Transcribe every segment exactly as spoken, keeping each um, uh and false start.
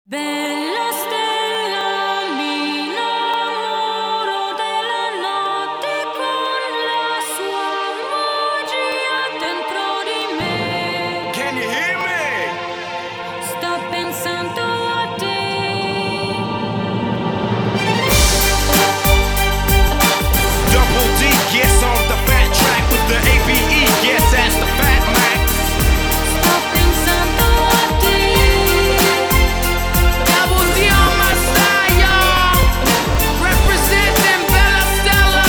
Bella stella, mi innamoro della notte con la sua magia dentro di me. Can you hear me? Sto pensando a te. Double D gets on the fat track with the A B E. Yes, that's the Fat Mac. Sto pensando a te. Double D on my side, y'all. Representing Bella Stella.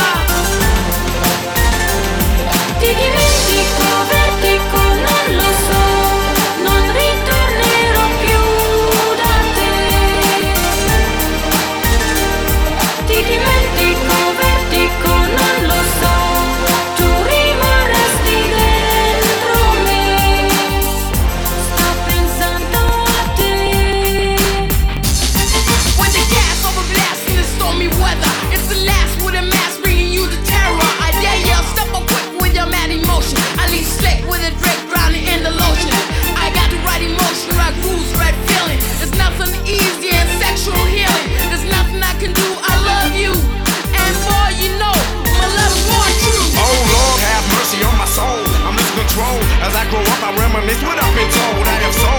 Ti dimentico, vertico, non lo so, non ritornerò più da te. Ti dimentico, vertico, non lo so, tu rimarresti dentro me. Sto pensando a te. With the gas over blast in the stormy weather. It's the last with a mask bringing you the terror. I dare ya, step up quick with your mad emotion. I leave slick with a Drake drowning in the lotion. I got the right emotion, right grooves, right feeling. There's nothing easy in sexual healing. There's nothing I can do, I love you. And boy, you know, my love is more true. Oh Lord, have mercy on my soul. I'm losing control. As I grow up, I reminisce what I've been told. I have so